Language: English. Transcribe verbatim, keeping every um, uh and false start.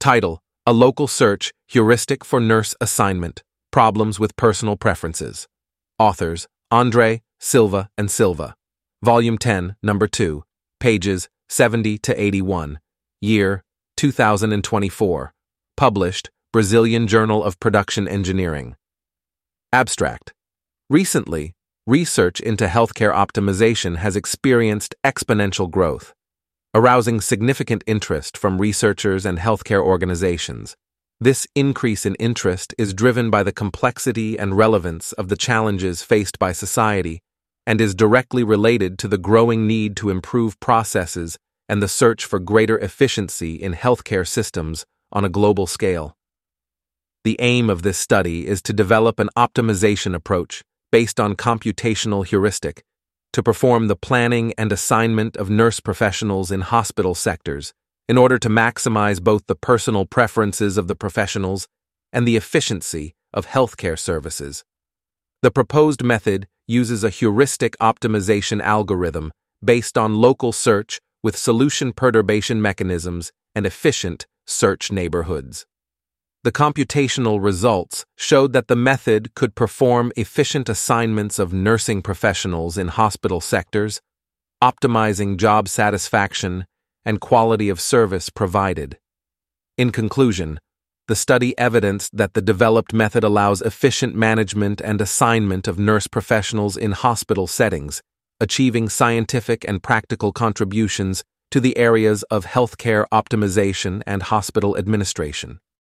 Title: A Local Search Heuristic for Nurse Assignment, Problems with Personal Preferences. Authors: Andre, Silva, and Silva. Volume ten, Number two, pages seventy to eighty-one. Year: two thousand twenty-four. Published: Brazilian Journal of Production Engineering. Abstract: Recently, research into healthcare optimization has experienced exponential growth, arousing significant interest from researchers and healthcare organizations. This increase in interest is driven by the complexity and relevance of the challenges faced by society and is directly related to the growing need to improve processes and the search for greater efficiency in healthcare systems on a global scale. The aim of this study is to develop an optimization approach based on computational heuristic to perform the planning and assignment of nurse professionals in hospital sectors in order to maximize both the personal preferences of the professionals and the efficiency of healthcare services. The proposed method uses a heuristic optimization algorithm based on local search with solution perturbation mechanisms and efficient search neighborhoods. The computational results showed that the method could perform efficient assignments of nursing professionals in hospital sectors, optimizing job satisfaction and quality of service provided. In conclusion, the study evidenced that the developed method allows efficient management and assignment of nurse professionals in hospital settings, achieving scientific and practical contributions to the areas of healthcare optimization and hospital administration.